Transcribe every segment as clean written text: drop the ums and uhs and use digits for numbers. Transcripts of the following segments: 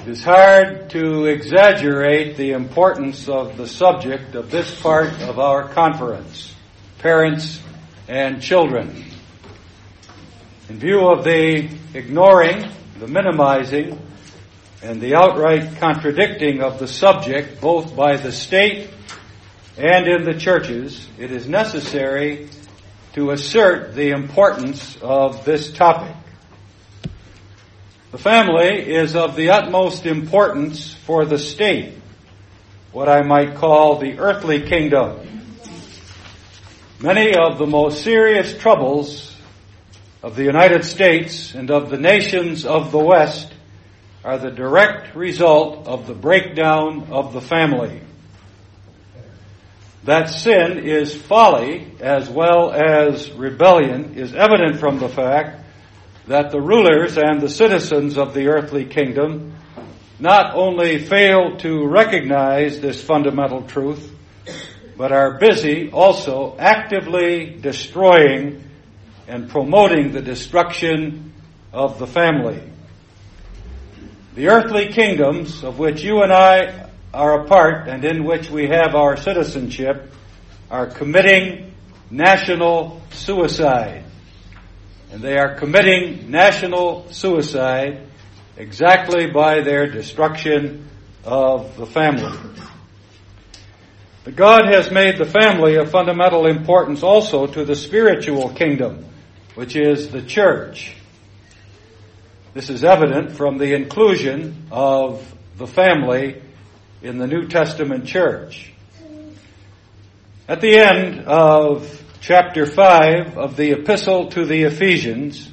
It is hard to exaggerate the importance of the subject of this part of our conference, parents and children. In view of the ignoring, the minimizing, and the outright contradicting of the subject, both by the state and in the churches, it is necessary to assert the importance of this topic. The family is of the utmost importance for the state, what I might call the earthly kingdom. Many of the most serious troubles of the United States and of the nations of the West are the direct result of the breakdown of the family. That sin is folly as well as rebellion is evident from the fact that the rulers and the citizens of the earthly kingdom not only fail to recognize this fundamental truth, but are busy also actively destroying and promoting the destruction of the family. The earthly kingdoms of which you and I are a part and in which we have our citizenship are committing national suicide. And they are committing national suicide exactly by their destruction of the family. But God has made the family of fundamental importance also to the spiritual kingdom, which is the church. This is evident from the inclusion of the family in the New Testament church. At the end of Chapter 5 of the Epistle to the Ephesians,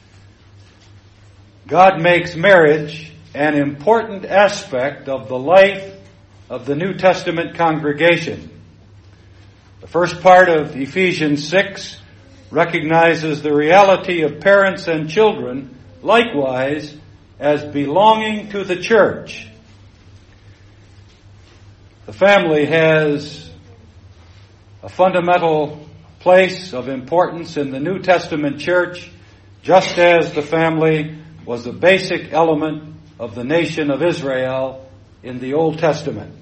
God makes marriage an important aspect of the life of the New Testament congregation. The first part of Ephesians 6 recognizes the reality of parents and children likewise as belonging to the church. The family has a fundamental place of importance in the New Testament church, just as the family was a basic element of the nation of Israel in the Old Testament.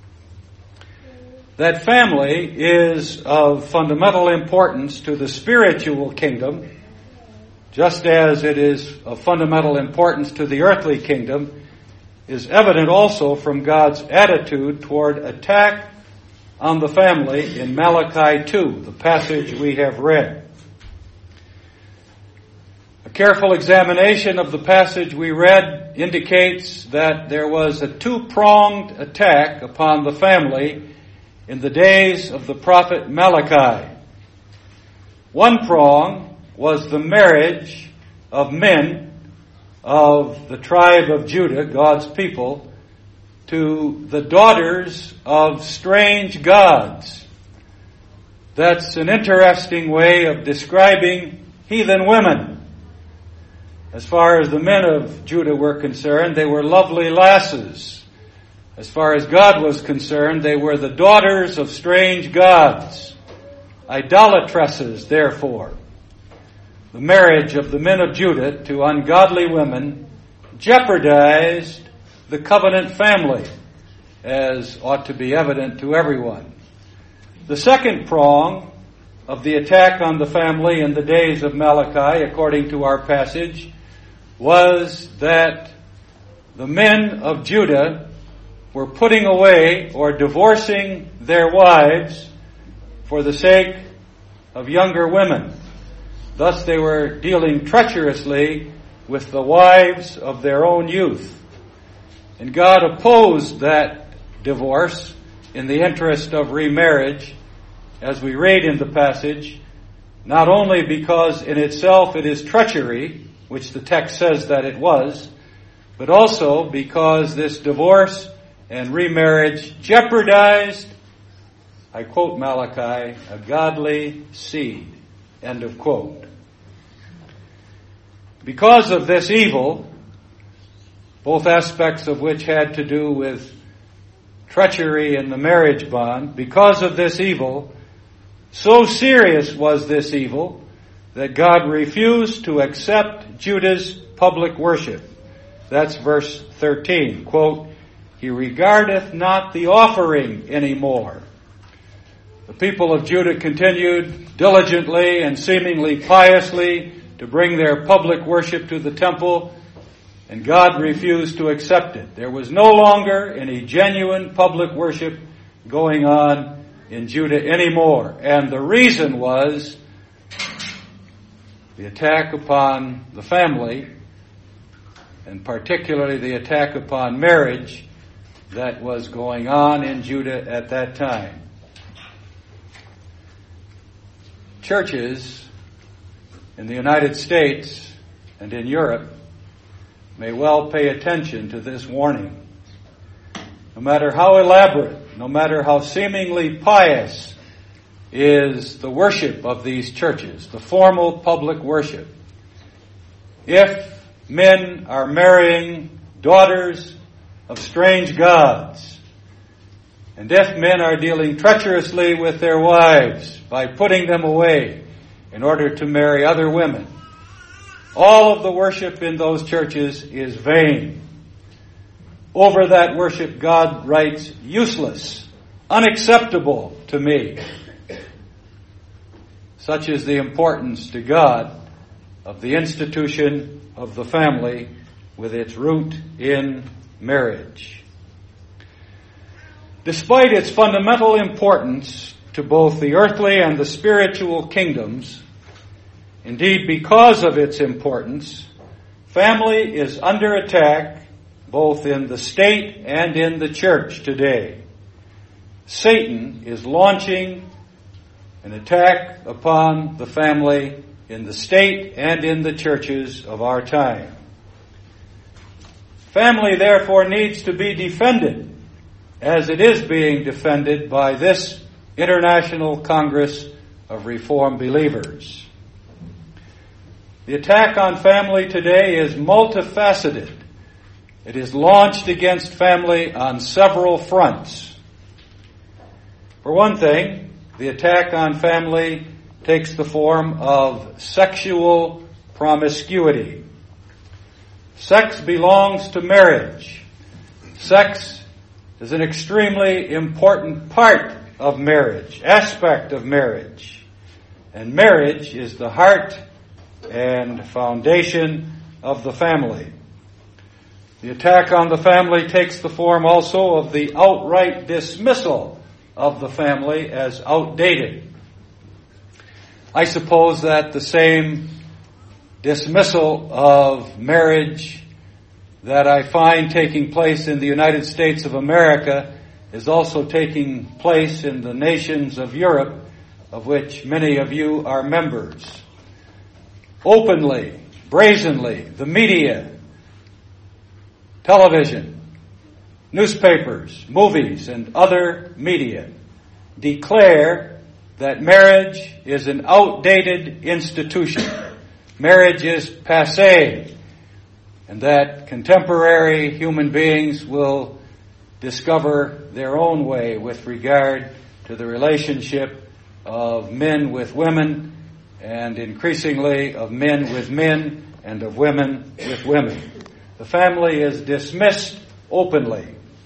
That family is of fundamental importance to the spiritual kingdom, just as it is of fundamental importance to the earthly kingdom, is evident also from God's attitude toward attack on the family in Malachi 2, the passage we have read. A careful examination of the passage we read indicates that there was a two-pronged attack upon the family in the days of the prophet Malachi. One prong was the marriage of men of the tribe of Judah, God's people, to the daughters of strange gods. That's an interesting way of describing heathen women. As far as the men of Judah were concerned, they were lovely lasses. As far as God was concerned, they were the daughters of strange gods, idolatresses, therefore. The marriage of the men of Judah to ungodly women jeopardized the covenant family, as ought to be evident to everyone. The second prong of the attack on the family in the days of Malachi, according to our passage, was that the men of Judah were putting away or divorcing their wives for the sake of younger women. Thus they were dealing treacherously with the wives of their own youth. And God opposed that divorce in the interest of remarriage, as we read in the passage, not only because in itself it is treachery, which the text says that it was, but also because this divorce and remarriage jeopardized, I quote Malachi, a godly seed, end of quote. Because of this evil, both aspects of which had to do with treachery in the marriage bond, because of this evil, so serious was this evil that God refused to accept Judah's public worship. That's verse 13. Quote, "He regardeth not the offering anymore." The people of Judah continued diligently and seemingly piously to bring their public worship to the temple, and God refused to accept it. There was no longer any genuine public worship going on in Judah anymore. And the reason was the attack upon the family, and particularly the attack upon marriage that was going on in Judah at that time. Churches in the United States and in Europe may well pay attention to this warning. No matter how elaborate, no matter how seemingly pious is the worship of these churches, the formal public worship, if men are marrying daughters of strange gods, and if men are dealing treacherously with their wives by putting them away in order to marry other women, all of the worship in those churches is vain. Over that worship, God writes, "Useless, unacceptable to me." Such is the importance to God of the institution of the family with its root in marriage. Despite its fundamental importance to both the earthly and the spiritual kingdoms, indeed because of its importance, family is under attack both in the state and in the church today. Satan is launching an attack upon the family in the state and in the churches of our time. Family, therefore, needs to be defended, as it is being defended by this International Congress of Reformed Believers. The attack on family today is multifaceted. It is launched against family on several fronts. For one thing, the attack on family takes the form of sexual promiscuity. Sex belongs to marriage. Sex is an extremely important part of marriage, aspect of marriage. And marriage is the heart and foundation of the family. The attack on the family takes the form also of the outright dismissal of the family as outdated. I suppose that the same dismissal of marriage that I find taking place in the United States of America is also taking place in the nations of Europe, of which many of you are members. Openly, brazenly, the media, television, newspapers, movies, and other media declare that marriage is an outdated institution. Marriage is passé, and that contemporary human beings will discover their own way with regard to the relationship of men with women, and increasingly of men with men, and of women with women. The family is dismissed openly.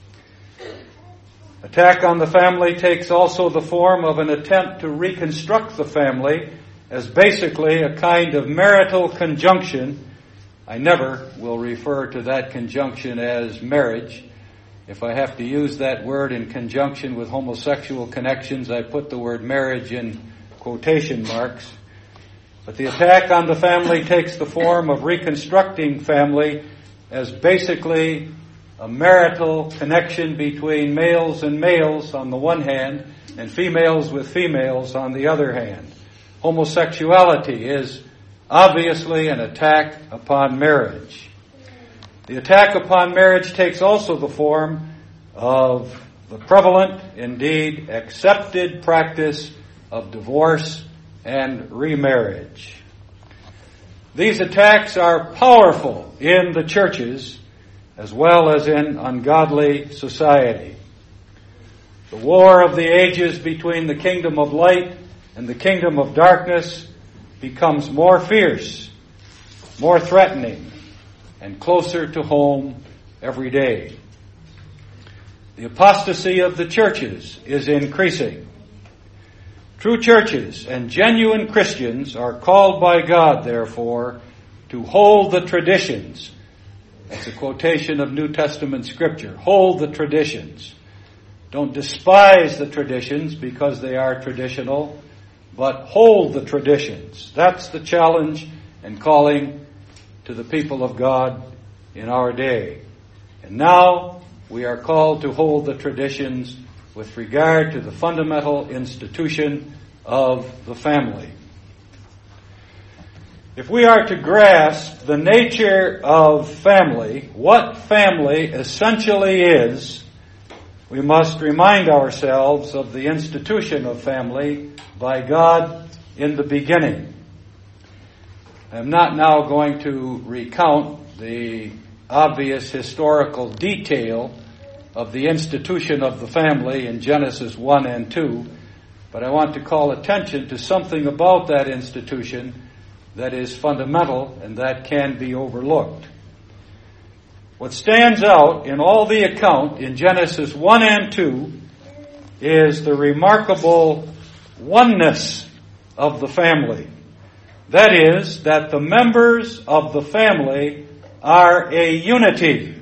Attack on the family takes also the form of an attempt to reconstruct the family as basically a kind of marital conjunction. I never will refer to that conjunction as marriage. If I have to use that word in conjunction with homosexual connections, I put the word marriage in quotation marks. But the attack on the family takes the form of reconstructing family as basically a marital connection between males and males on the one hand, and females with females on the other hand. Homosexuality is obviously an attack upon marriage. The attack upon marriage takes also the form of the prevalent, indeed accepted practice of divorce and remarriage. These attacks are powerful in the churches as well as in ungodly society. The war of the ages between the kingdom of light and the kingdom of darkness becomes more fierce, more threatening, and closer to home every day. The apostasy of the churches is increasing. True churches and genuine Christians are called by God, therefore, to hold the traditions. That's a quotation of New Testament scripture. Hold the traditions. Don't despise the traditions because they are traditional, but hold the traditions. That's the challenge and calling to the people of God in our day. And now we are called to hold the traditions with regard to the fundamental institution of the family. If we are to grasp the nature of family, what family essentially is, we must remind ourselves of the institution of family by God in the beginning. I'm not now going to recount the obvious historical detail of the institution of the family in Genesis 1 and 2, but I want to call attention to something about that institution that is fundamental and that can be overlooked. What stands out in all the account in Genesis 1 and 2 is the remarkable oneness of the family. That is, that the members of the family are a unity.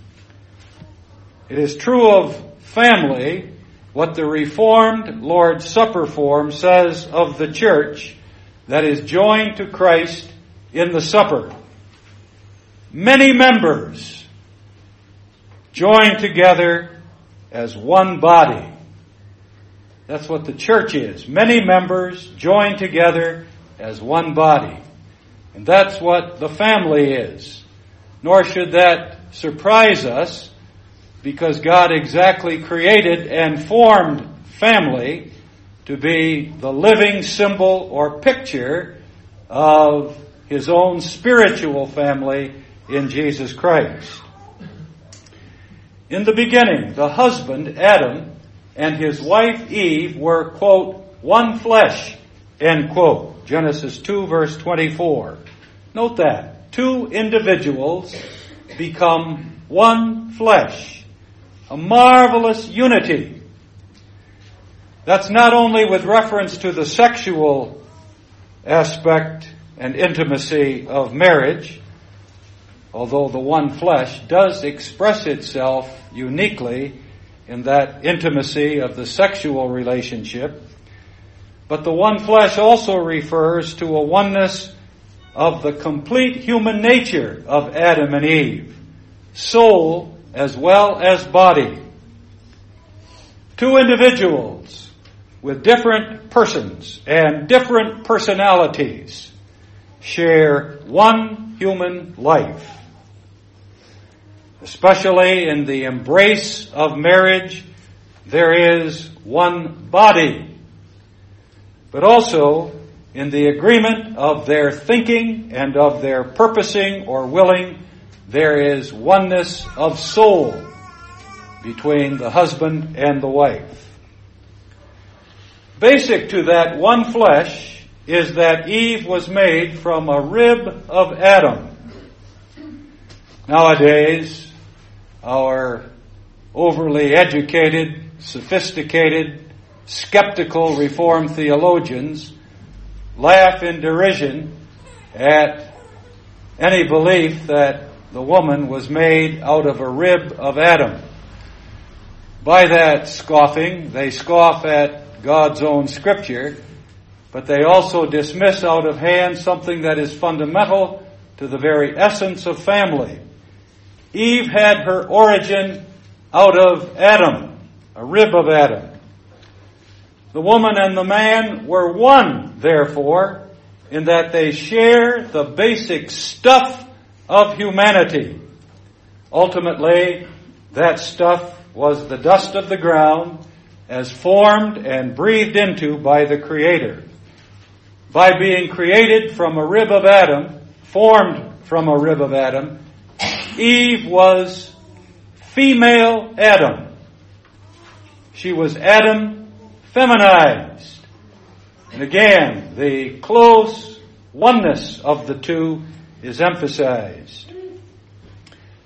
It is true of family what the Reformed Lord's Supper form says of the church that is joined to Christ in the supper. Many members joined together as one body. That's what the church is. Many members joined together as one body. And that's what the family is. Nor should that surprise us, because God exactly created and formed family to be the living symbol or picture of His own spiritual family in Jesus Christ. In the beginning, the husband, Adam, and his wife, Eve, were, quote, one flesh, end quote. Genesis 2, verse 24. Note that. Two individuals become one flesh. A marvelous unity. That's not only with reference to the sexual aspect and intimacy of marriage, although the one flesh does express itself uniquely in that intimacy of the sexual relationship, but the one flesh also refers to a oneness of the complete human nature of Adam and Eve, soul as well as body. Two individuals with different persons and different personalities share one human life. Especially in the embrace of marriage, there is one body. But also in the agreement of their thinking and of their purposing or willing, there is oneness of soul between the husband and the wife. Basic to that one flesh is that Eve was made from a rib of Adam. Nowadays, our overly educated, sophisticated, skeptical Reformed theologians laugh in derision at any belief that the woman was made out of a rib of Adam. By that scoffing, they scoff at God's own scripture, but they also dismiss out of hand something that is fundamental to the very essence of family. Eve had her origin out of Adam, a rib of Adam. The woman and the man were one, therefore, in that they share the basic stuff of humanity. Ultimately, that stuff was the dust of the ground as formed and breathed into by the Creator. By being created from a rib of Adam, formed from a rib of Adam, Eve was female Adam. She was Adam feminized. And again, the close oneness of the two is emphasized.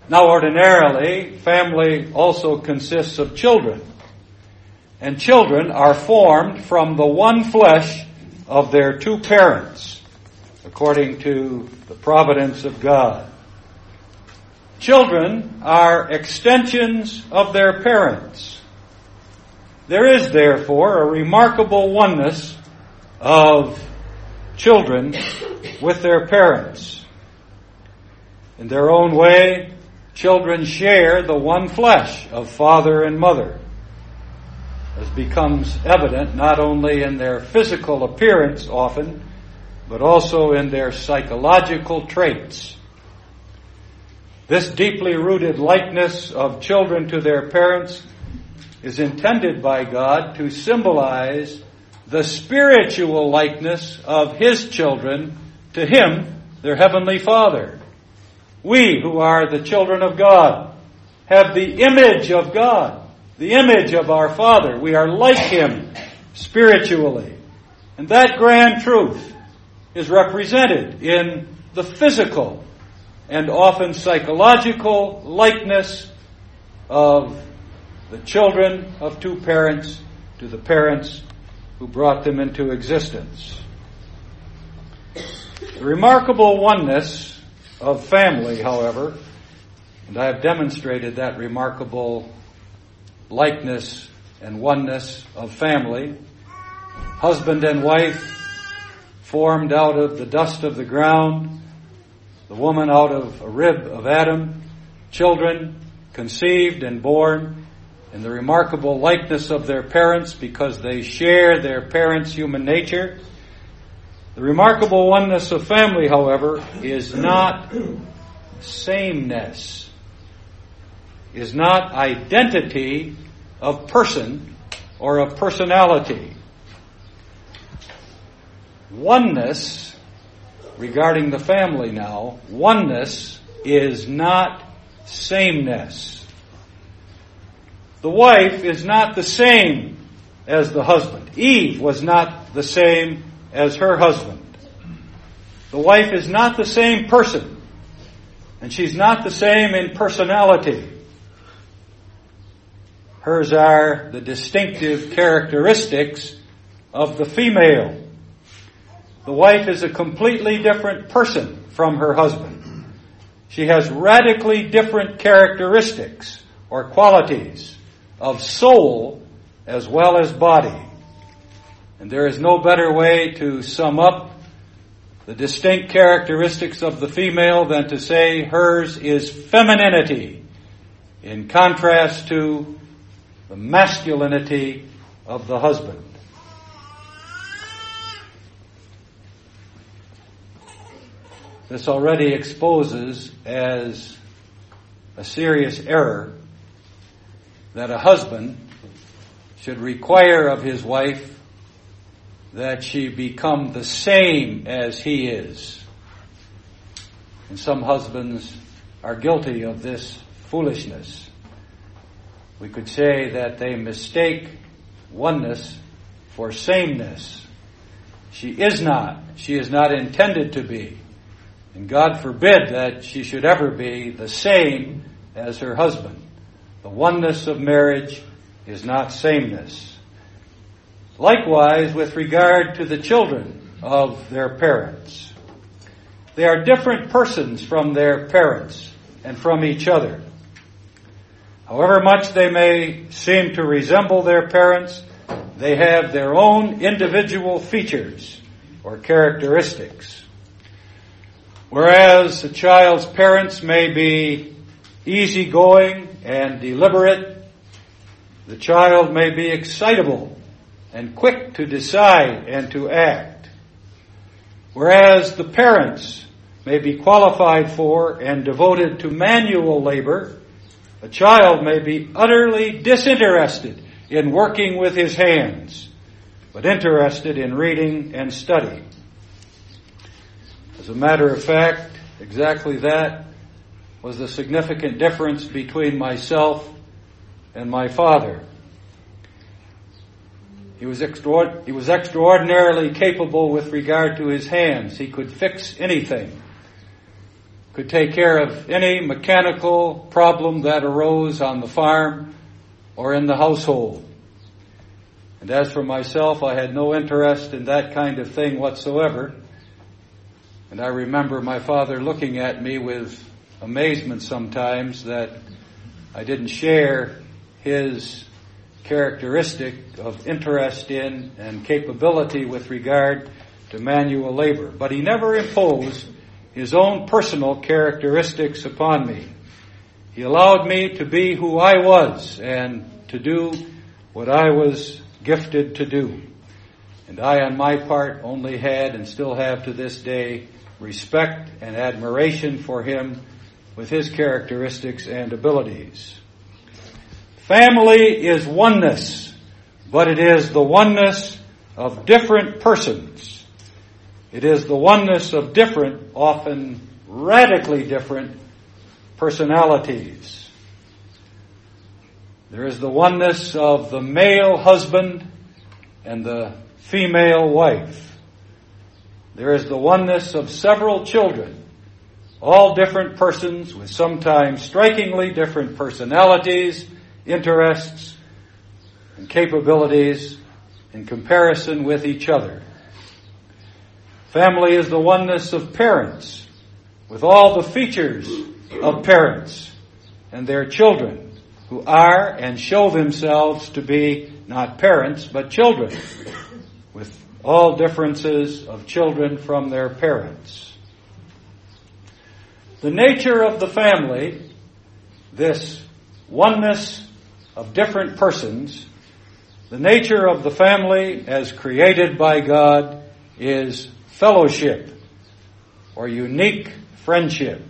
Now, ordinarily, family also consists of children. And children are formed from the one flesh of their two parents, according to the providence of God. Children are extensions of their parents. There is, therefore, a remarkable oneness of children with their parents. In their own way, children share the one flesh of father and mother, as becomes evident not only in their physical appearance often, but also in their psychological traits. This deeply rooted likeness of children to their parents is intended by God to symbolize the spiritual likeness of His children to Him, their Heavenly Father. We, who are the children of God, have the image of God, the image of our Father. We are like Him spiritually. And that grand truth is represented in the physical and often psychological likeness of the children of two parents to the parents who brought them into existence. The remarkable oneness of family, however, and I have demonstrated that remarkable likeness and oneness of family, husband and wife formed out of the dust of the ground, the woman out of a rib of Adam, children conceived and born in the remarkable likeness of their parents because they share their parents' human nature. The remarkable oneness of family, however, is not sameness, is not identity of person or of personality. Oneness, regarding the family now, oneness is not sameness. The wife is not the same as the husband. Eve was not the same as her husband. The wife is not the same person, and she's not the same in personality. Hers are the distinctive characteristics of the female. The wife is a completely different person from her husband. She has radically different characteristics or qualities of soul as well as body. And there is no better way to sum up the distinct characteristics of the female than to say hers is femininity in contrast to the masculinity of the husband. This already exposes as a serious error that a husband should require of his wife that she become the same as he is. And some husbands are guilty of this foolishness. We could say that they mistake oneness for sameness. She is not. She is not intended to be. And God forbid that she should ever be the same as her husband. The oneness of marriage is not sameness. Likewise, with regard to the children of their parents. They are different persons from their parents and from each other. However much they may seem to resemble their parents, they have their own individual features or characteristics. Whereas a child's parents may be easygoing and deliberate, the child may be excitable and quick to decide and to act. Whereas the parents may be qualified for and devoted to manual labor, a child may be utterly disinterested in working with his hands, but interested in reading and study. As a matter of fact, exactly that was the significant difference between myself and my father. He was extraordinarily capable with regard to his hands. He could fix anything. could take care of any mechanical problem that arose on the farm or in the household. And as for myself, I had no interest in that kind of thing whatsoever. And I remember my father looking at me with amazement sometimes that I didn't share his characteristic of interest in and capability with regard to manual labor. But he never imposed his own personal characteristics upon me. He allowed me to be who I was and to do what I was gifted to do. And I, on my part, only had and still have to this day respect and admiration for him with his characteristics and abilities. Family is oneness, but it is the oneness of different persons. It is the oneness of different, often radically different personalities. There is the oneness of the male husband and the female wife. There is the oneness of several children, all different persons with sometimes strikingly different personalities, interests, and capabilities in comparison with each other. Family is the oneness of parents, with all the features of parents and their children, who are and show themselves to be not parents, but children, with all differences of children from their parents. The nature of the family, this oneness of different persons, the nature of the family as created by God is fellowship or unique friendship.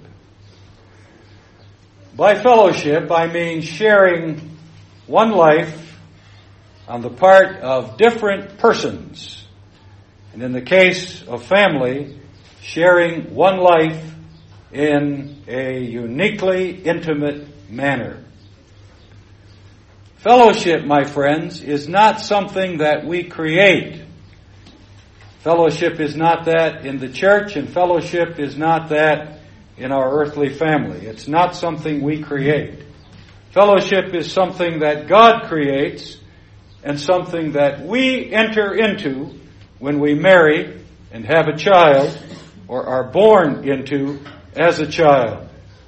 By fellowship, I mean sharing one life on the part of different persons. And in the case of family, sharing one life in a uniquely intimate manner. Fellowship, my friends, is not something that we create. Fellowship is not that in the church, and fellowship is not that in our earthly family. It's not something we create. Fellowship is something that God creates and something that we enter into when we marry and have a child or are born into as a child.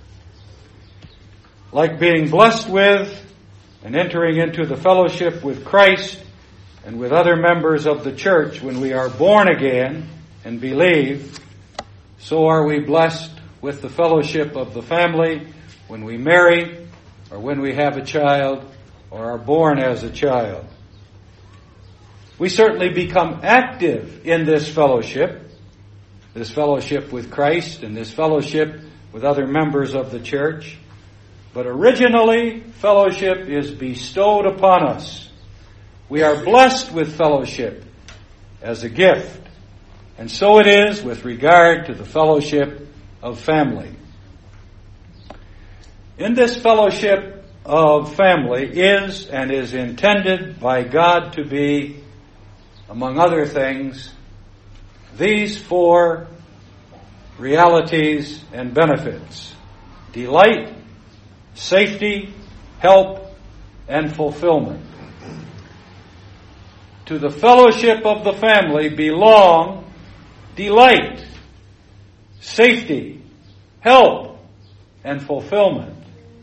Like being blessed with and entering into the fellowship with Christ and with other members of the church when we are born again and believe, so are we blessed with the fellowship of the family when we marry or when we have a child or are born as a child. We certainly become active in this fellowship with Christ and this fellowship with other members of the church. But originally, fellowship is bestowed upon us. We are blessed with fellowship as a gift. And so it is with regard to the fellowship of family. In this fellowship of family is and is intended by God to be, among other things, these four realities and benefits: delight, safety, help, and fulfillment. To the fellowship of the family belong delight, safety, help, and fulfillment.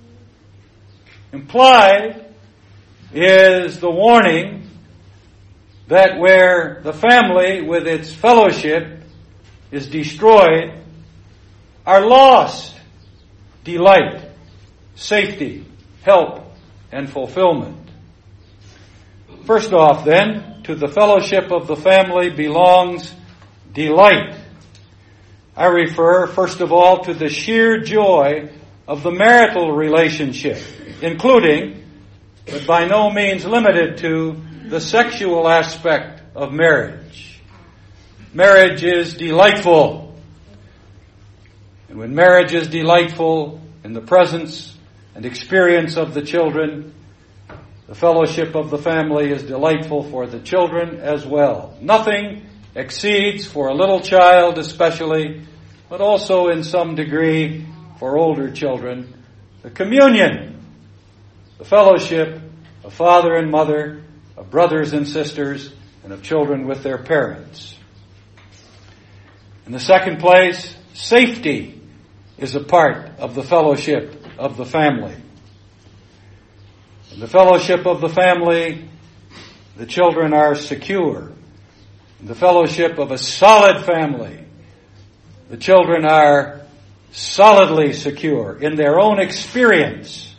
Implied is the warning that where the family with its fellowship is destroyed are lost delight, safety, help, and fulfillment. First off, then, to the fellowship of the family belongs delight. I refer, first of all, to the sheer joy of the marital relationship, including, but by no means limited to, the sexual aspect of marriage. Marriage is delightful. And when marriage is delightful in the presence and experience of the children, the fellowship of the family is delightful for the children as well. Nothing exceeds, for a little child especially, but also in some degree for older children, the communion, the fellowship of father and mother, of brothers and sisters, and of children with their parents. In the second place, safety is a part of the fellowship of the family. In the fellowship of the family, the children are secure. In the fellowship of a solid family, the children are solidly secure in their own experience.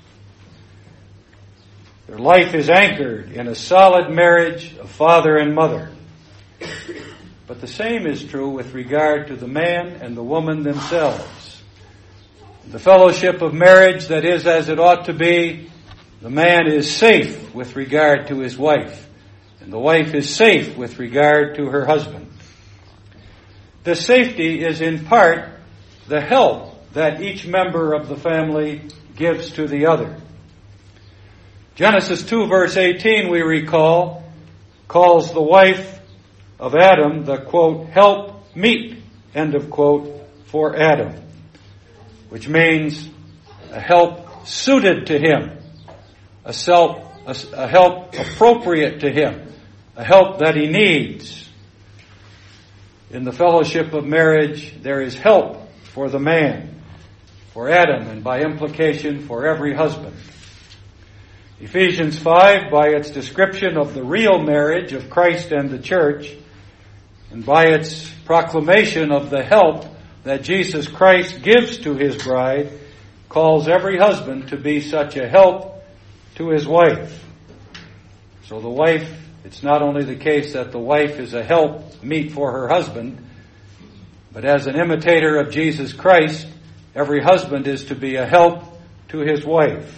Their life is anchored in a solid marriage of father and mother. But the same is true with regard to the man and the woman themselves. The fellowship of marriage that is as it ought to be, the man is safe with regard to his wife, and the wife is safe with regard to her husband. This safety is in part the help that each member of the family gives to the other. Genesis 2 verse 18, we recall, calls the wife of Adam the, quote, help meet, end of quote, for Adam, which means a help suited to him, a help appropriate to him, a help that he needs. In the fellowship of marriage, there is help for the man, for Adam, and by implication for every husband. Ephesians 5, by its description of the real marriage of Christ and the church, and by its proclamation of the help that Jesus Christ gives to his bride, calls every husband to be such a help to his wife. So the wife, it's not only the case that the wife is a help meet for her husband, but as an imitator of Jesus Christ, every husband is to be a help to his wife.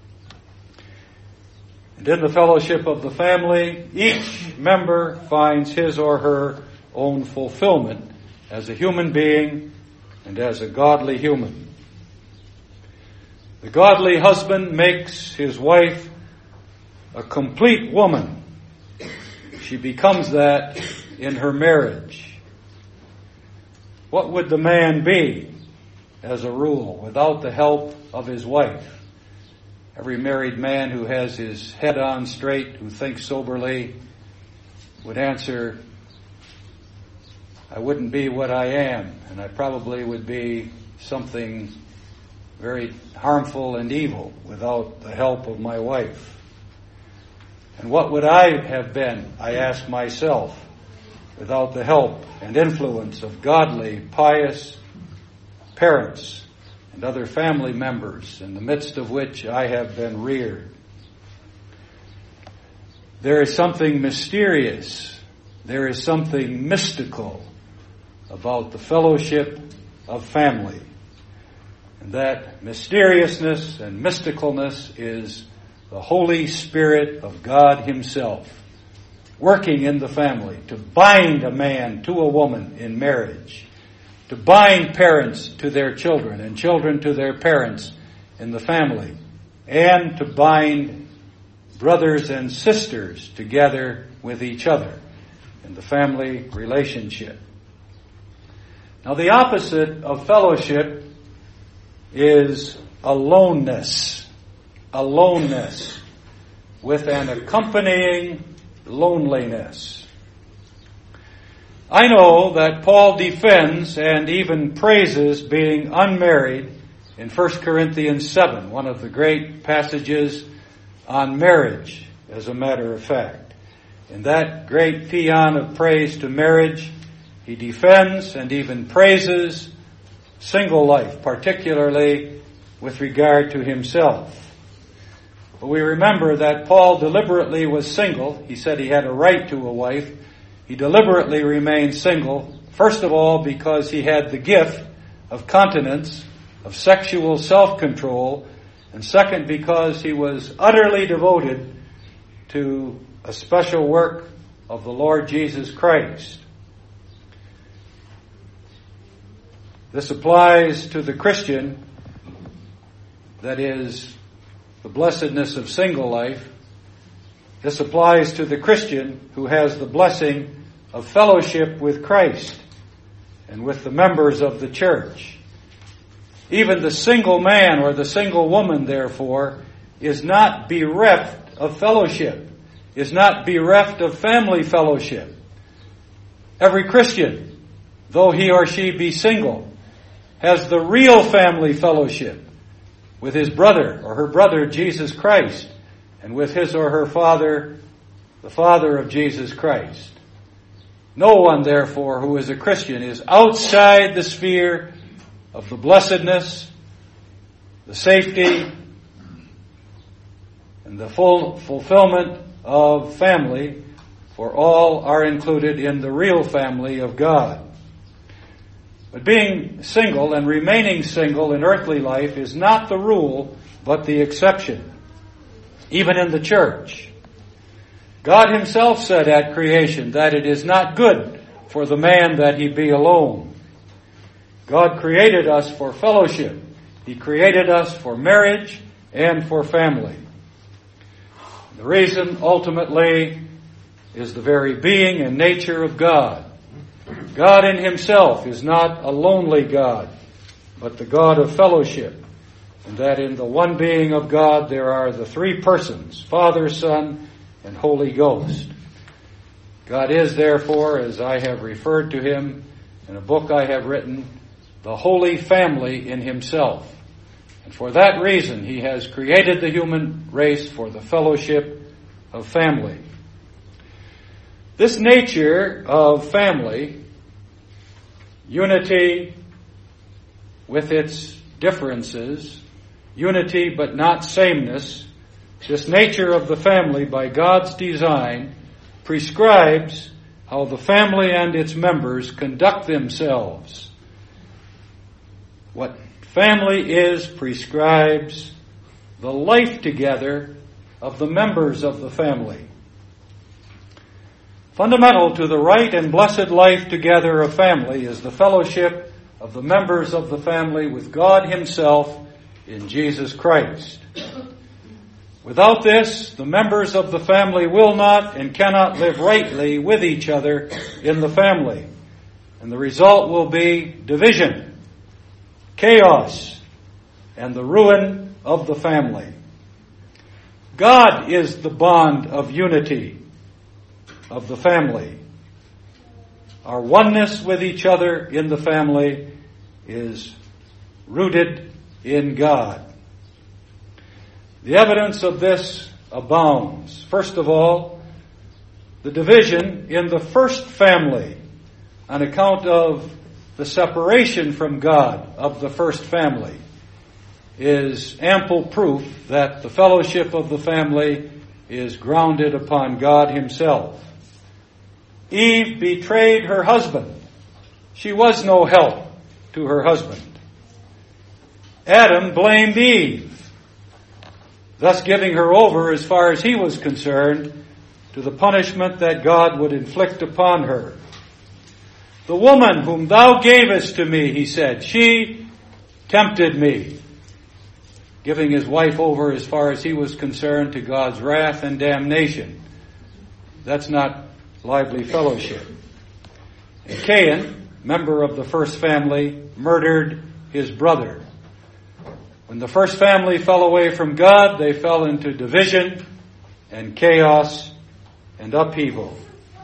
And in the fellowship of the family, each member finds his or her own fulfillment as a human being and as a godly human. The godly husband makes his wife a complete woman. She becomes that in her marriage. What would the man be, as a rule, without the help of his wife? Every married man who has his head on straight, who thinks soberly, would answer, I wouldn't be what I am, and I probably would be something very harmful and evil without the help of my wife. And what would I have been, I ask myself, without the help and influence of godly, pious parents and other family members in the midst of which I have been reared? There is something mysterious, there is something mystical about the fellowship of family. And that mysteriousness and mysticalness is the Holy Spirit of God Himself working in the family to bind a man to a woman in marriage, to bind parents to their children and children to their parents in the family, and to bind brothers and sisters together with each other in the family relationship. Now, the opposite of fellowship is aloneness. Aloneness with an accompanying loneliness. I know that Paul defends and even praises being unmarried in 1 Corinthians 7, one of the great passages on marriage, as a matter of fact. In that great paean of praise to marriage, he defends and even praises single life, particularly with regard to himself. But we remember that Paul deliberately was single. He said he had a right to a wife. He deliberately remained single, first of all because he had the gift of continence, of sexual self-control, and second because he was utterly devoted to a special work of the Lord Jesus Christ. This applies to the Christian, that is, the blessedness of single life. This applies to the Christian who has the blessing of fellowship with Christ and with the members of the church. Even the single man or the single woman, therefore, is not bereft of fellowship, is not bereft of family fellowship. Every Christian, though he or she be single, has the real family fellowship with his brother or her brother, Jesus Christ, and with his or her father, the Father of Jesus Christ. No one, therefore, who is a Christian is outside the sphere of the blessedness, the safety, and the full fulfillment of family, for all are included in the real family of God. But being single and remaining single in earthly life is not the rule, but the exception, even in the church. God himself said at creation that it is not good for the man that he be alone. God created us for fellowship. He created us for marriage and for family. The reason, ultimately, is the very being and nature of God. God in himself is not a lonely God, but the God of fellowship, and that in the one being of God there are the three persons, Father, Son, and Holy Ghost. God is, therefore, as I have referred to him in a book I have written, the Holy Family in himself. And for that reason, he has created the human race for the fellowship of family. This nature of family, unity with its differences, unity but not sameness, this nature of the family by God's design prescribes how the family and its members conduct themselves. What family is prescribes the life together of the members of the family. Fundamental to the right and blessed life together of family is the fellowship of the members of the family with God himself in Jesus Christ. Without this, the members of the family will not and cannot live rightly with each other in the family. And the result will be division, chaos, and the ruin of the family. God is the bond of unity of the family. Our oneness with each other in the family is rooted in God. The evidence of this abounds. First of all, the division in the first family on account of the separation from God of the first family is ample proof that the fellowship of the family is grounded upon God himself. Eve betrayed her husband. She was no help to her husband. Adam blamed Eve, thus giving her over, as far as he was concerned, to the punishment that God would inflict upon her. The woman whom thou gavest to me, he said, she tempted me, giving his wife over, as far as he was concerned, to God's wrath and damnation. That's not lively fellowship. And Cain, member of the first family, murdered his brother. When the first family fell away from God, they fell into division and chaos and upheaval.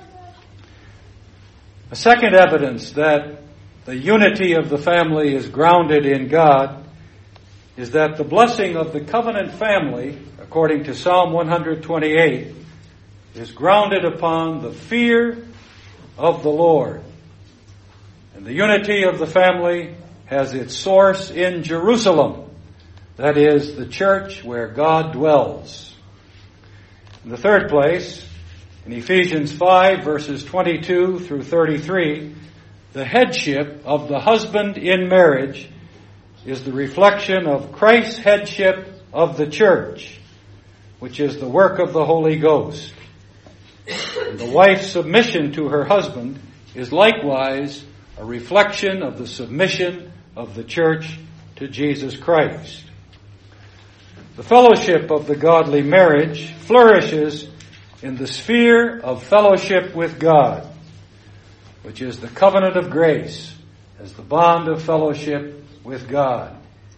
A second evidence that the unity of the family is grounded in God is that the blessing of the covenant family, according to Psalm 128, is grounded upon the fear of the Lord. And the unity of the family has its source in Jerusalem. That is, the church where God dwells. In the third place, in Ephesians 5, verses 22 through 33, the headship of the husband in marriage is the reflection of Christ's headship of the church, which is the work of the Holy Ghost. And the wife's submission to her husband is likewise a reflection of the submission of the church to Jesus Christ. The fellowship of the godly marriage flourishes in the sphere of fellowship with God, which is the covenant of grace as the bond of fellowship with God.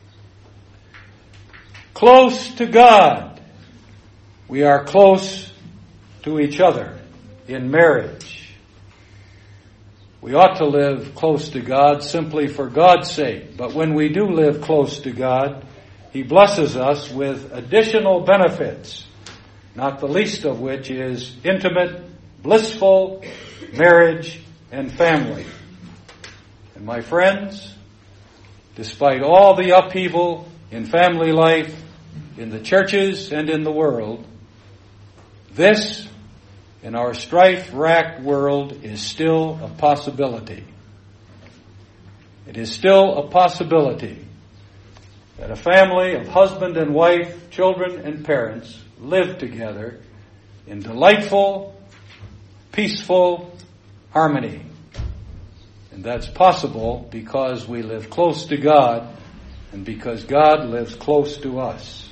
Close to God. We are close to each other in marriage. We ought to live close to God simply for God's sake. But when we do live close to God, He blesses us with additional benefits, not the least of which is intimate, blissful marriage and family. And my friends, despite all the upheaval in family life, in the churches and in the world, this, in our strife-racked world, is still a possibility. It is still a possibility that a family of husband and wife, children and parents live together in delightful, peaceful harmony. And that's possible because we live close to God and because God lives close to us.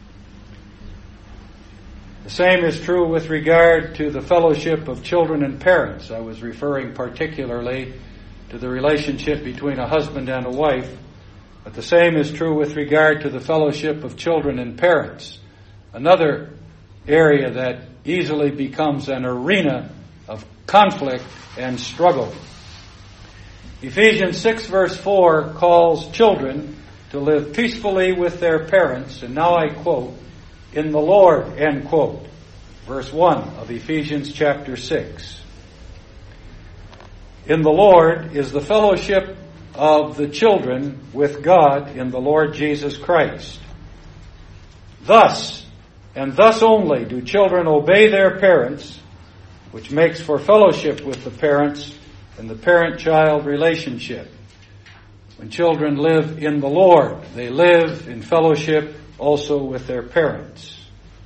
The same is true with regard to the fellowship of children and parents. I was referring particularly to the relationship between a husband and a wife, but the same is true with regard to the fellowship of children and parents, another area that easily becomes an arena of conflict and struggle. Ephesians 6 verse 4 calls children to live peacefully with their parents, and now I quote, in the Lord, end quote. Verse 1 of Ephesians chapter 6. In the Lord is the fellowship of the children with God in the Lord Jesus Christ. Thus, and thus only, do children obey their parents, which makes for fellowship with the parents and the parent-child relationship. When children live in the Lord, they live in fellowship also with their parents.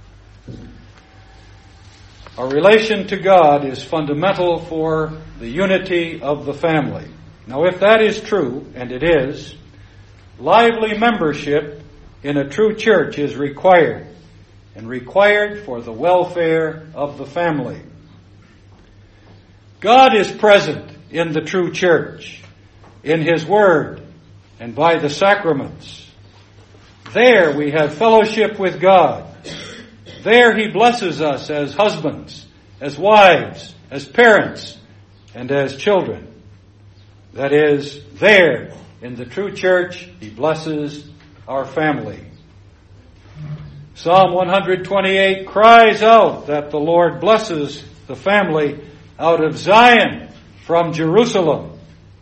Our relation to God is fundamental for the unity of the family. Now, if that is true, and it is, lively membership in a true church is required, and required for the welfare of the family. God is present in the true church, in His Word, and by the sacraments. There we have fellowship with God. There He blesses us as husbands, as wives, as parents, and as children. That is, there in the true church He blesses our family. Psalm 128 cries out that the Lord blesses the family out of Zion, from Jerusalem.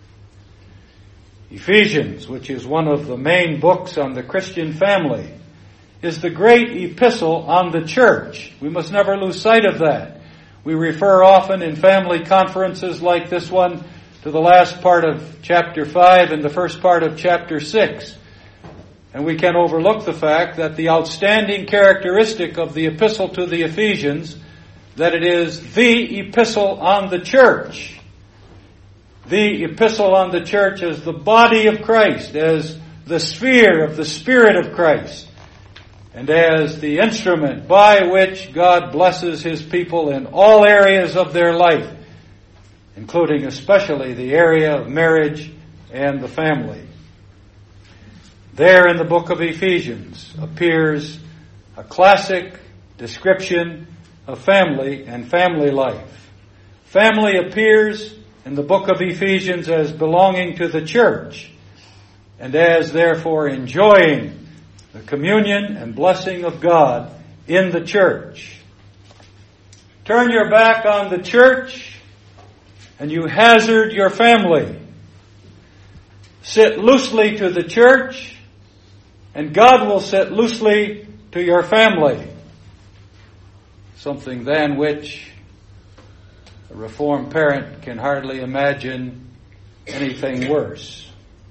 Ephesians, which is one of the main books on the Christian family, is the great epistle on the church. We must never lose sight of that. We refer often in family conferences like this one to the last part of chapter 5 and the first part of chapter 6. And we can overlook the fact that the outstanding characteristic of the epistle to the Ephesians, that it is the epistle on the church. The epistle on the church as the body of Christ, as the sphere of the Spirit of Christ, and as the instrument by which God blesses His people in all areas of their life, including especially the area of marriage and the family. There in the book of Ephesians appears a classic description of family and family life. Family appears in the book of Ephesians as belonging to the church and as therefore enjoying the communion and blessing of God in the church. Turn your back on the church and you hazard your family. Sit loosely to the church and God will sit loosely to your family. Something than which a reformed parent can hardly imagine anything worse.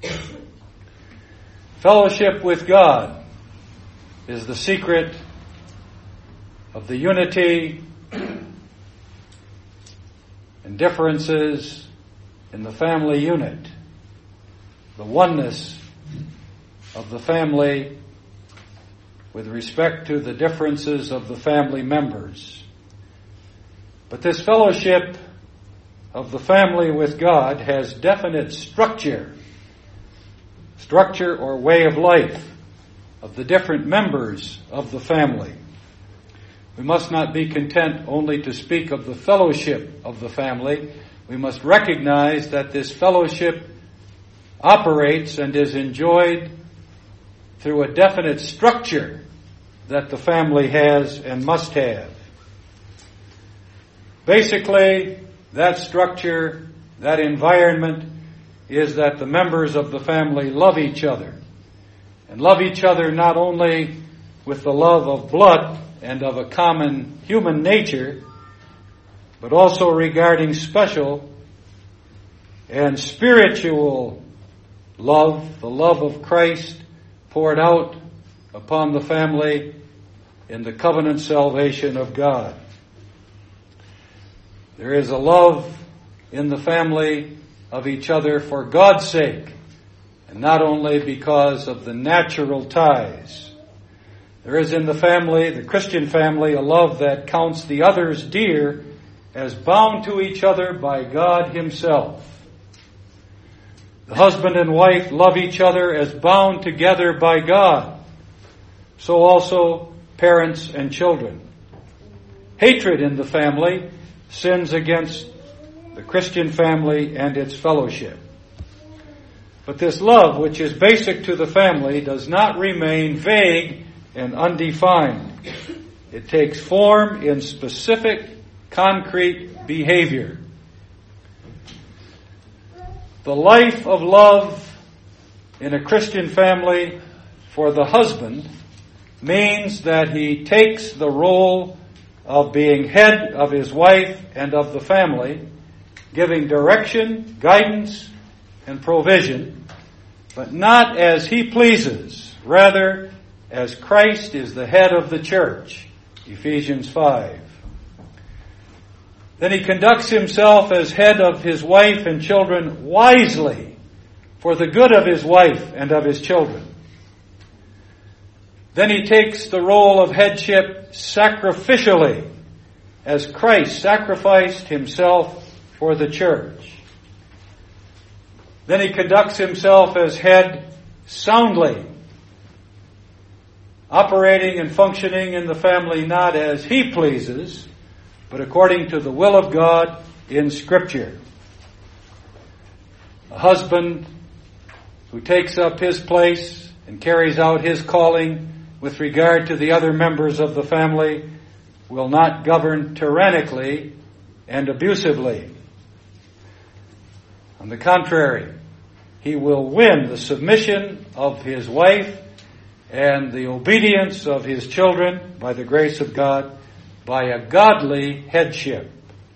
Fellowship with God is the secret of the unity and differences in the family unit, the oneness of the family with respect to the differences of the family members. But this fellowship of the family with God has definite structure structure or way of life of the different members of the family. We must not be content only to speak of the fellowship of the family. We must recognize that this fellowship operates and is enjoyed through a definite structure that the family has and must have. Basically, that structure, that environment, is that the members of the family love each other. And love each other not only with the love of blood and of a common human nature, but also regarding special and spiritual love, the love of Christ poured out upon the family in the covenant salvation of God. There is a love in the family of each other for God's sake, and not only because of the natural ties. There is in the family, the Christian family, a love that counts the others dear as bound to each other by God Himself. The husband and wife love each other as bound together by God. So also parents and children. Hatred in the family sins against the Christian family and its fellowship. But this love, which is basic to the family, does not remain vague and undefined. It takes form in specific, concrete behavior. The life of love in a Christian family for the husband means that he takes the role of being head of his wife and of the family, giving direction, guidance, and provision, but not as he pleases, rather as Christ is the head of the church, Ephesians 5. Then he conducts himself as head of his wife and children wisely for the good of his wife and of his children. Then he takes the role of headship sacrificially as Christ sacrificed himself for the church. Then he conducts himself as head soundly, operating and functioning in the family not as he pleases, but according to the will of God in Scripture. A husband who takes up his place and carries out his calling with regard to the other members of the family will not govern tyrannically and abusively. On the contrary, he will win the submission of his wife and the obedience of his children by the grace of God by a godly headship.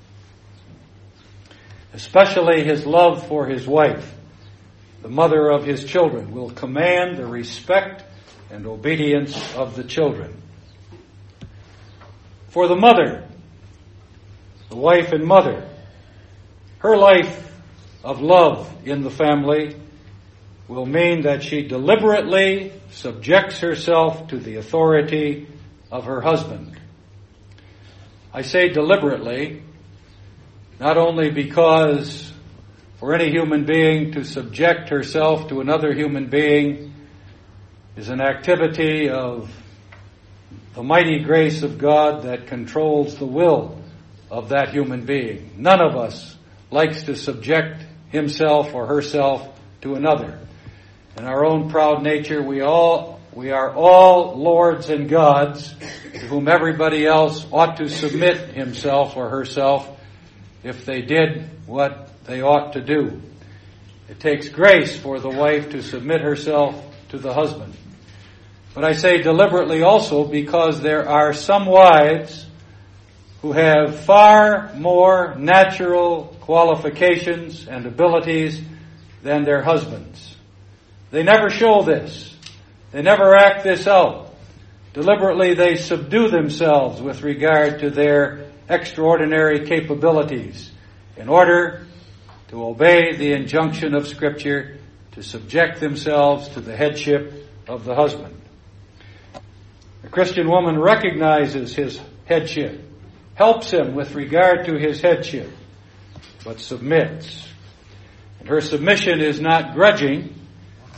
Especially his love for his wife, the mother of his children, will command the respect and obedience of the children. For the mother, the wife and mother, her life of love in the family will mean that she deliberately subjects herself to the authority of her husband. I say deliberately, not only because for any human being to subject herself to another human being is an activity of the mighty grace of God that controls the will of that human being. None of us likes to subject himself or herself to another. In our own proud nature, we are all lords and gods to whom everybody else ought to submit himself or herself if they did what they ought to do. It takes grace for the wife to submit herself to the husband. But I say deliberately also because there are some wives who have far more natural qualifications and abilities than their husbands. They never show this. They never act this out. Deliberately they subdue themselves with regard to their extraordinary capabilities in order to obey the injunction of Scripture to subject themselves to the headship of the husband. The Christian woman recognizes his headship, helps him with regard to his headship, but submits. And her submission is not grudging,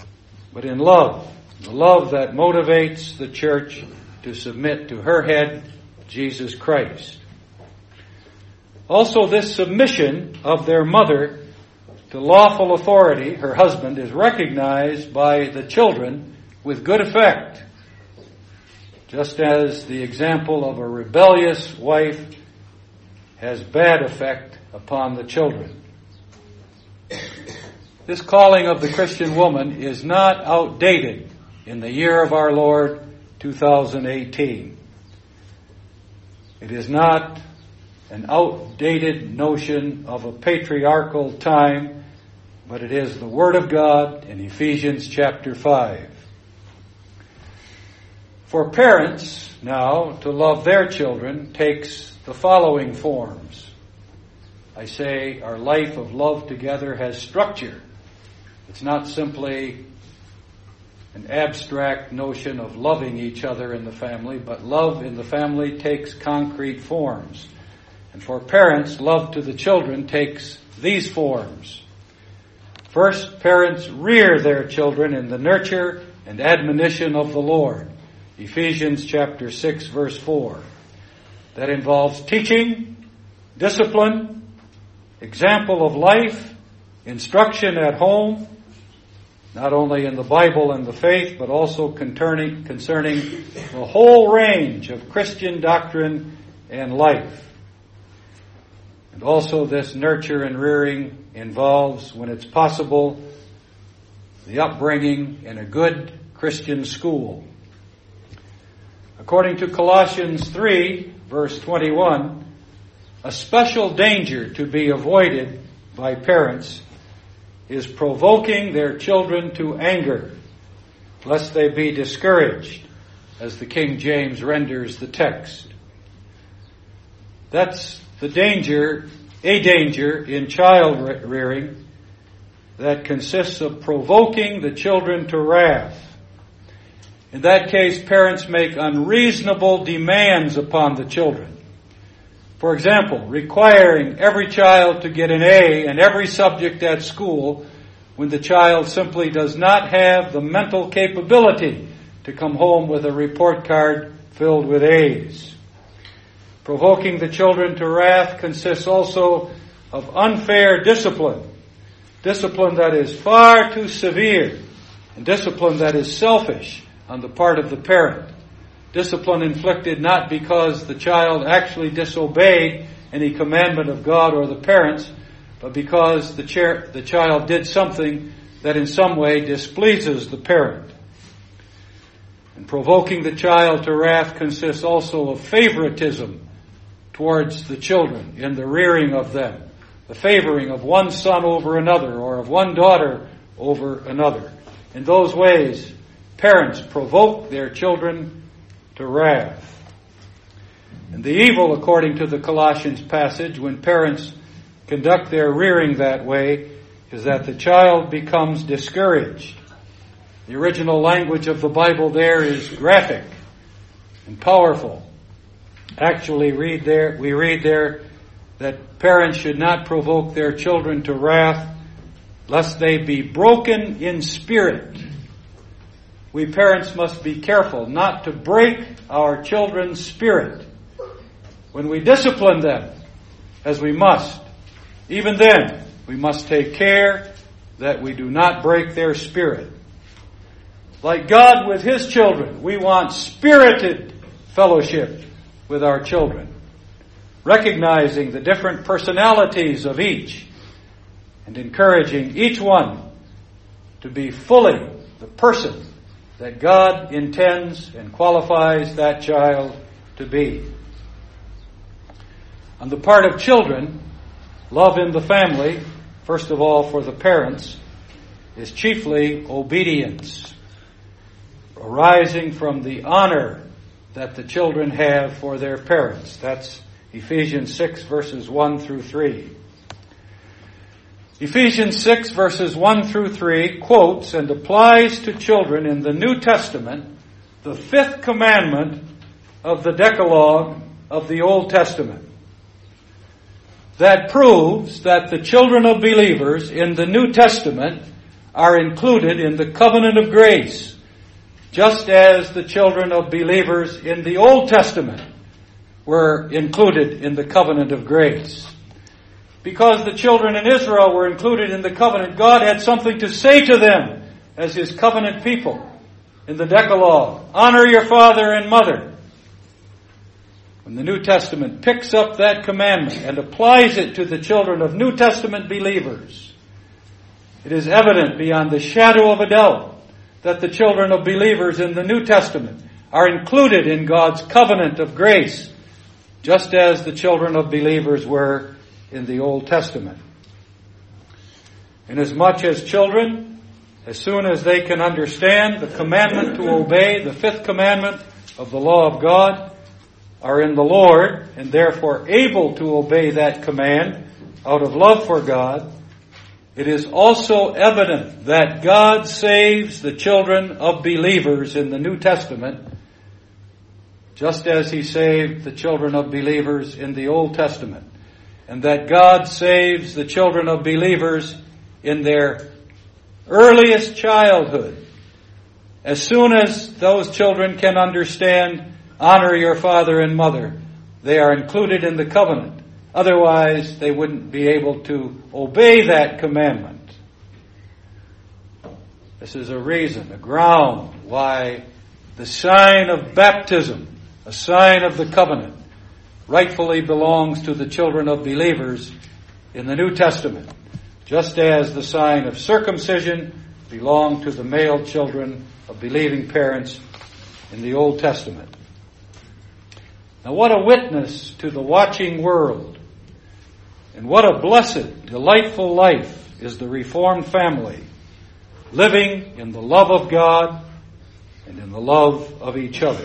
but in love, the love that motivates the church to submit to her head, Jesus Christ. Also, this submission of their mother to lawful authority, her husband, is recognized by the children with good effect, just as the example of a rebellious wife has bad effect upon the children. This calling of the Christian woman is not outdated in the year of our Lord, 2018. It is not an outdated notion of a patriarchal time, but it is the Word of God in Ephesians chapter 5. For parents now to love their children takes the following forms. I say our life of love together has structure. It's not simply an abstract notion of loving each other in the family, but love in the family takes concrete forms. And for parents, love to the children takes these forms. First, parents rear their children in the nurture and admonition of the Lord. Ephesians chapter 6, verse 4. That involves teaching, discipline, example of life, instruction at home, not only in the Bible and the faith, but also concerning the whole range of Christian doctrine and life. And also this nurture and rearing involves, when it's possible, the upbringing in a good Christian school. According to Colossians 3, verse 21, a special danger to be avoided by parents is provoking their children to anger, lest they be discouraged, as the King James renders the text. That's a danger in child rearing that consists of provoking the children to wrath. In that case, parents make unreasonable demands upon the children. For example, requiring every child to get an A in every subject at school when the child simply does not have the mental capability to come home with a report card filled with A's. Provoking the children to wrath consists also of unfair discipline. Discipline that is far too severe, and discipline that is selfish on the part of the parent. Discipline inflicted not because the child actually disobeyed any commandment of God or the parents, but because the child did something that in some way displeases the parent. And provoking the child to wrath consists also of favoritism towards the children in the rearing of them, the favoring of one son over another or of one daughter over another. In those ways, parents provoke their children to wrath. And the evil, according to the Colossians passage, when parents conduct their rearing that way, is that the child becomes discouraged. The original language of the Bible there is graphic and powerful. Actually, we read there that parents should not provoke their children to wrath, lest they be broken in spirit. We parents must be careful not to break our children's spirit. When we discipline them, as we must, even then, we must take care that we do not break their spirit. Like God with His children, we want spirited fellowship with our children, recognizing the different personalities of each and encouraging each one to be fully the person that God intends and qualifies that child to be. On the part of children, love in the family, first of all for the parents, is chiefly obedience, arising from the honor that the children have for their parents. That's Ephesians 6 verses 1 through 3. Ephesians 6 verses 1 through 3 quotes and applies to children in the New Testament the fifth commandment of the Decalogue of the Old Testament. That proves that the children of believers in the New Testament are included in the covenant of grace, just as the children of believers in the Old Testament were included in the covenant of grace. Because the children in Israel were included in the covenant, God had something to say to them as His covenant people in the Decalogue. Honor your father and mother. When the New Testament picks up that commandment and applies it to the children of New Testament believers, it is evident beyond the shadow of a doubt that the children of believers in the New Testament are included in God's covenant of grace, just as the children of believers were in the Old Testament. Inasmuch as children, as soon as they can understand the commandment to obey, the fifth commandment of the law of God, are in the Lord, and therefore able to obey that command out of love for God, it is also evident that God saves the children of believers in the New Testament, just as He saved the children of believers in the Old Testament, and that God saves the children of believers in their earliest childhood. As soon as those children can understand, honor your father and mother, they are included in the covenant. Otherwise, they wouldn't be able to obey that commandment. This is a reason, a ground why the sign of baptism, a sign of the covenant, rightfully belongs to the children of believers in the New Testament, just as the sign of circumcision belonged to the male children of believing parents in the Old Testament. Now, what a witness to the watching world, and what a blessed, delightful life is the Reformed family, living in the love of God and in the love of each other.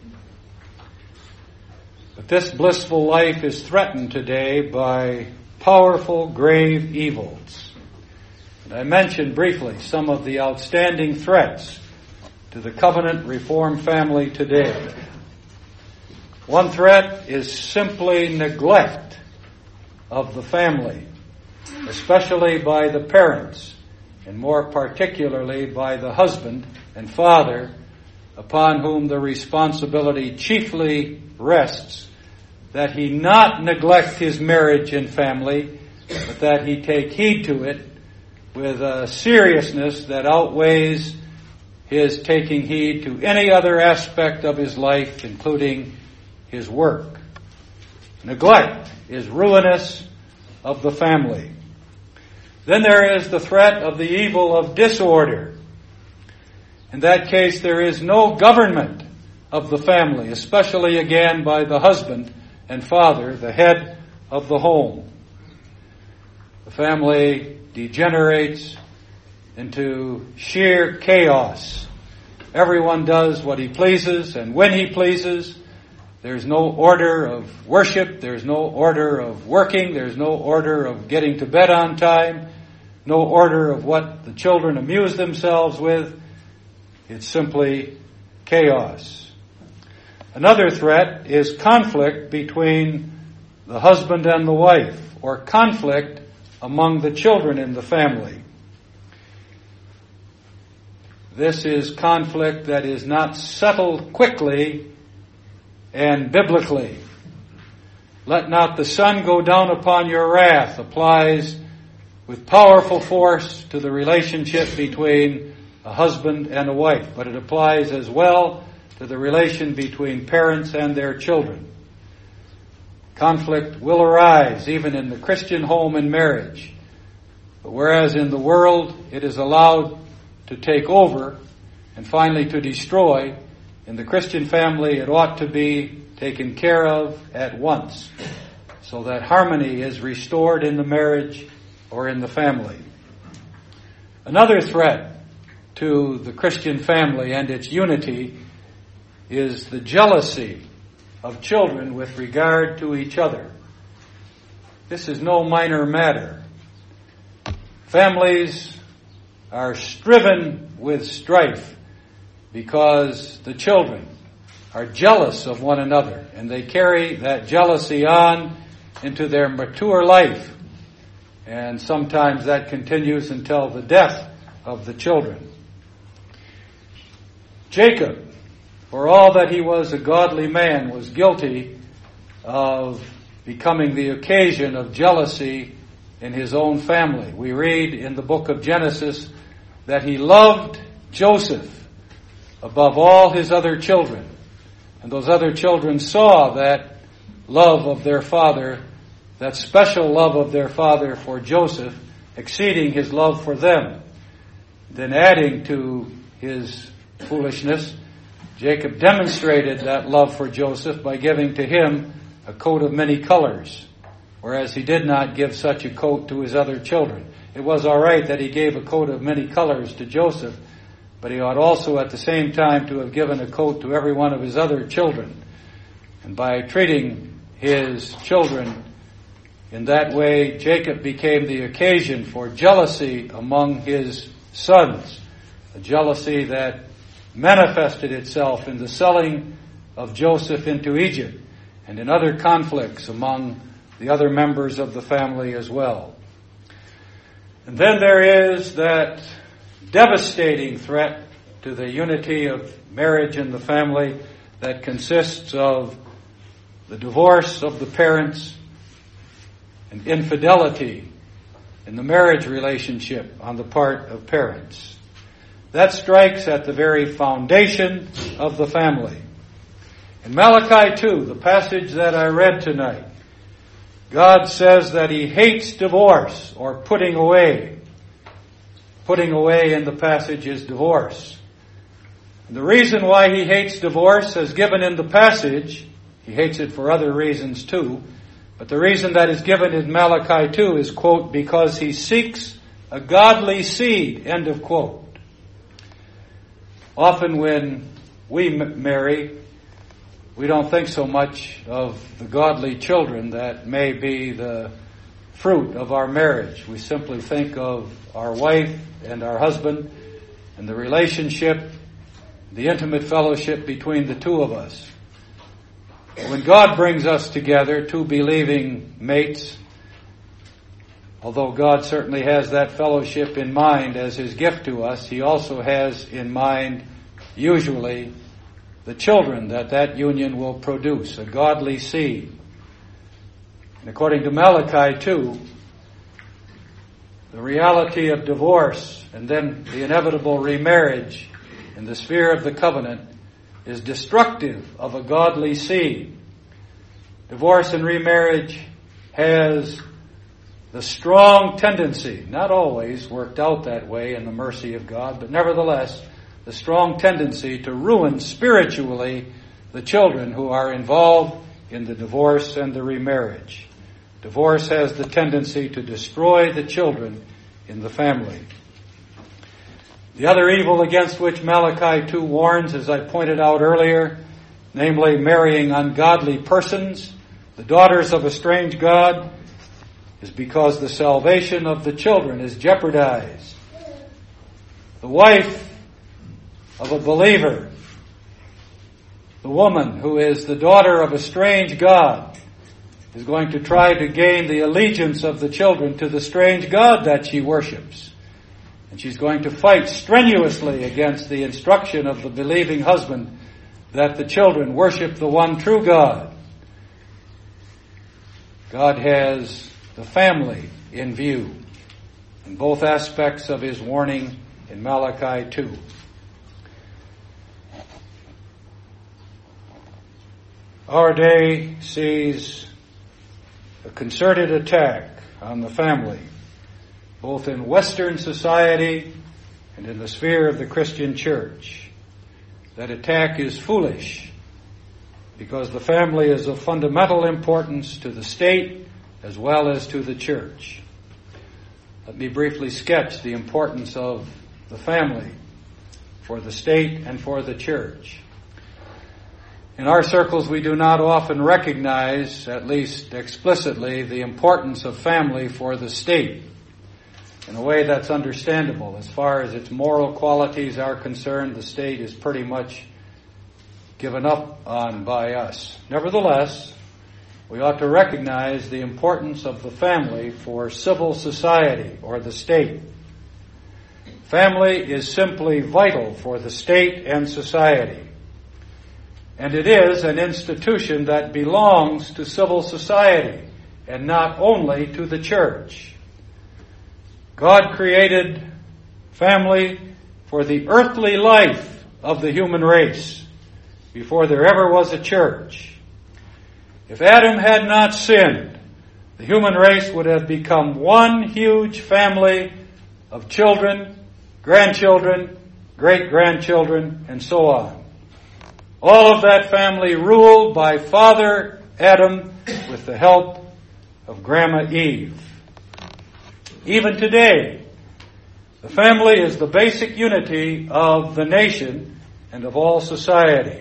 But this blissful life is threatened today by powerful, grave evils. And I mentioned briefly some of the outstanding threats to the covenant Reformed family today. One threat is simply neglect of the family, especially by the parents, and more particularly by the husband and father, upon whom the responsibility chiefly rests, that he not neglect his marriage and family, but that he take heed to it with a seriousness that outweighs his taking heed to any other aspect of his life, including his work. Neglect is ruinous of the family. Then there is the threat of the evil of disorder. In that case, there is no government of the family, especially again by the husband and father, the head of the home. The family degenerates into sheer chaos. Everyone does what he pleases and when he pleases. There's no order of worship. There's no order of working. There's no order of getting to bed on time. No order of what the children amuse themselves with. It's simply chaos. Another threat is conflict between the husband and the wife, or conflict among the children in the family. This is conflict that is not settled quickly and biblically. Let not the sun go down upon your wrath applies with powerful force to the relationship between a husband and a wife, but it applies as well to the relation between parents and their children. Conflict will arise even in the Christian home and marriage. But whereas in the world it is allowed to take over and finally to destroy, in the Christian family it ought to be taken care of at once, so that harmony is restored in the marriage or in the family. Another threat to the Christian family and its unity is the jealousy of children with regard to each other. This is no minor matter. Families are striven with strife because the children are jealous of one another, and they carry that jealousy on into their mature life. And sometimes that continues until the death of the children. Jacob, for all that he was a godly man, was guilty of becoming the occasion of jealousy in his own family. We read in the book of Genesis that he loved Joseph above all his other children. And those other children saw that love of their father, that special love of their father for Joseph, exceeding his love for them. Then adding to his foolishness, Jacob demonstrated that love for Joseph by giving to him a coat of many colors, whereas he did not give such a coat to his other children. It was all right that he gave a coat of many colors to Joseph, but he ought also at the same time to have given a coat to every one of his other children. And by treating his children in that way, Jacob became the occasion for jealousy among his sons, a jealousy that manifested itself in the selling of Joseph into Egypt and in other conflicts among the other members of the family as well. And then there is that devastating threat to the unity of marriage in the family that consists of the divorce of the parents and infidelity in the marriage relationship on the part of parents. That strikes at the very foundation of the family. In Malachi 2, the passage that I read tonight, God says that He hates divorce or putting away. Putting away in the passage is divorce. And the reason why He hates divorce, as given in the passage, He hates it for other reasons too, but the reason that is given in Malachi 2 is, quote, because He seeks a godly seed, end of quote. Often when we marry, we don't think so much of the godly children that may be the fruit of our marriage. We simply think of our wife and our husband and the relationship, the intimate fellowship between the two of us. When God brings us together, two believing mates, although God certainly has that fellowship in mind as His gift to us, He also has in mind, usually, the children that union will produce, a godly seed. And according to Malachi 2, the reality of divorce and then the inevitable remarriage in the sphere of the covenant is destructive of a godly seed. Divorce and remarriage has the strong tendency, not always worked out that way in the mercy of God, but nevertheless, the strong tendency to ruin spiritually the children who are involved in the divorce and the remarriage. Divorce has the tendency to destroy the children in the family. The other evil against which Malachi 2 warns, as I pointed out earlier, namely marrying ungodly persons, the daughters of a strange god, is because the salvation of the children is jeopardized. The wife of a believer, the woman who is the daughter of a strange god, is going to try to gain the allegiance of the children to the strange god that she worships. And she's going to fight strenuously against the instruction of the believing husband that the children worship the one true God. God has the family in view in both aspects of His warning in Malachi 2. Our day sees a concerted attack on the family, both in Western society and in the sphere of the Christian church. That attack is foolish because the family is of fundamental importance to the state as well as to the church. Let me briefly sketch the importance of the family for the state and for the church. In our circles, we do not often recognize, at least explicitly, the importance of family for the state in a way that's understandable. As far as its moral qualities are concerned, the state is pretty much given up on by us. Nevertheless, we ought to recognize the importance of the family for civil society or the state. family is simply vital for the state and society. And it is an institution that belongs to civil society and not only to the church. God created family for the earthly life of the human race before there ever was a church. If Adam had not sinned, the human race would have become one huge family of children, grandchildren, great-grandchildren, and so on. All of that family ruled by Father Adam with the help of Grandma Eve. Even today, the family is the basic unity of the nation and of all society.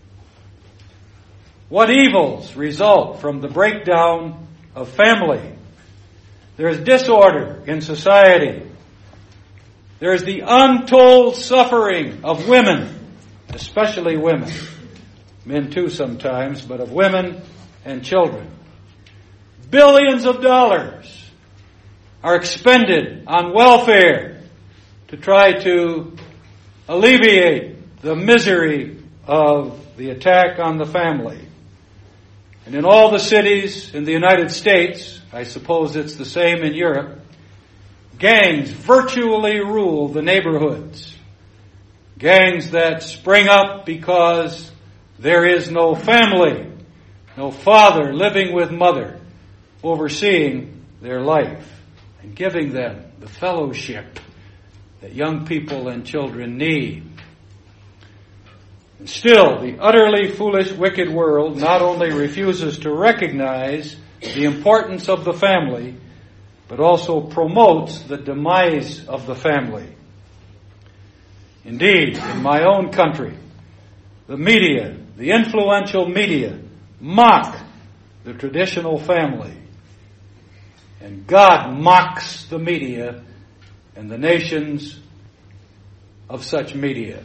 What evils result from the breakdown of family? There is disorder in society. There is the untold suffering of women, especially women. Men too sometimes, but of women and children. Billions of dollars are expended on welfare to try to alleviate the misery of the attack on the family. And in all the cities in the United States, I suppose it's the same in Europe, gangs virtually rule the neighborhoods. Gangs that spring up because there is no family, no father living with mother, overseeing their life and giving them the fellowship that young people and children need. And still, the utterly foolish, wicked world not only refuses to recognize the importance of the family, but also promotes the demise of the family. Indeed, in my own country, the media, the influential media, mock the traditional family. And God mocks the media and the nations of such media.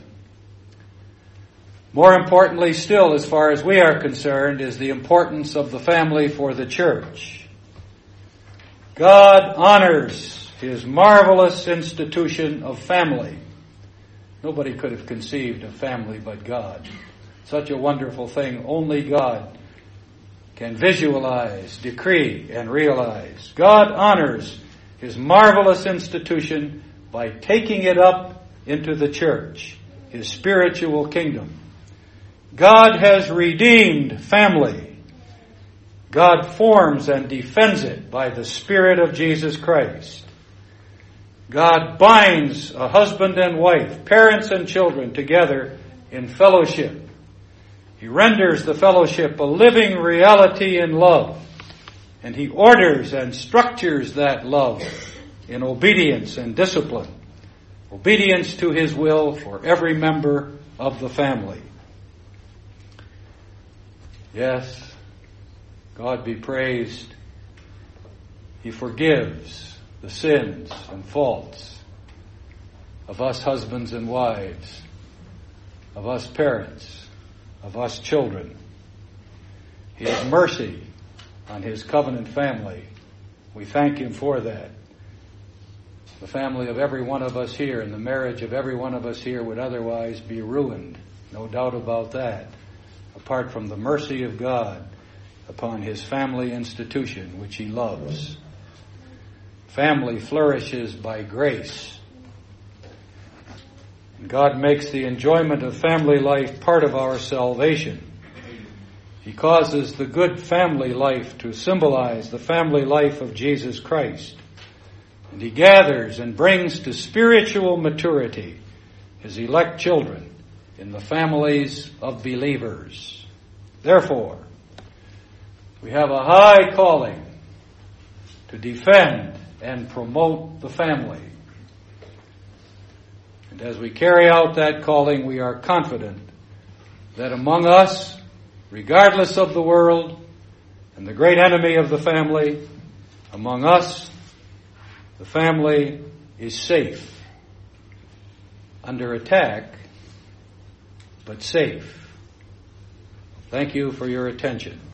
More importantly still, as far as we are concerned, is the importance of the family for the church. God honors His marvelous institution of family. Nobody could have conceived of family but God. Such a wonderful thing only God can visualize, decree, and realize. God honors His marvelous institution by taking it up into the church, His spiritual kingdom. God has redeemed family. God forms and defends it by the Spirit of Jesus Christ. God binds a husband and wife, parents and children together in fellowship. He renders the fellowship a living reality in love, and He orders and structures that love in obedience and discipline. Obedience to His will for every member of the family. Yes, God be praised. He forgives the sins and faults of us husbands and wives, of us parents, of us children. He has mercy on His covenant family. We thank Him for that. The family of every one of us here and the marriage of every one of us here would otherwise be ruined. No doubt about that. Apart from the mercy of God upon His family institution, which He loves. Family flourishes by grace. And God makes the enjoyment of family life part of our salvation. He causes the good family life to symbolize the family life of Jesus Christ. And He gathers and brings to spiritual maturity His elect children in the families of believers. Therefore, we have a high calling to defend and promote the family. And as we carry out that calling, we are confident that among us, regardless of the world and the great enemy of the family, among us, the family is safe, under attack, but safe. Thank you for your attention.